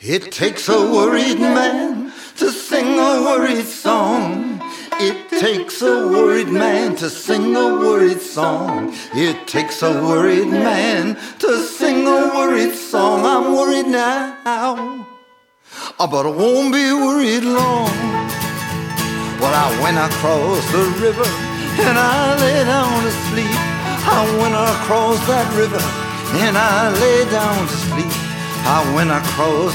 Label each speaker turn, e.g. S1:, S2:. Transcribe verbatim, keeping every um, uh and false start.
S1: It takes a worried man to sing a worried song. It takes a worried man to sing a worried song. It takes a worried man to sing a worried song. I'm worried now, but I won't be worried long. Well, I went across the river and I lay down to sleep. I went across that river and I lay down to sleep. I went across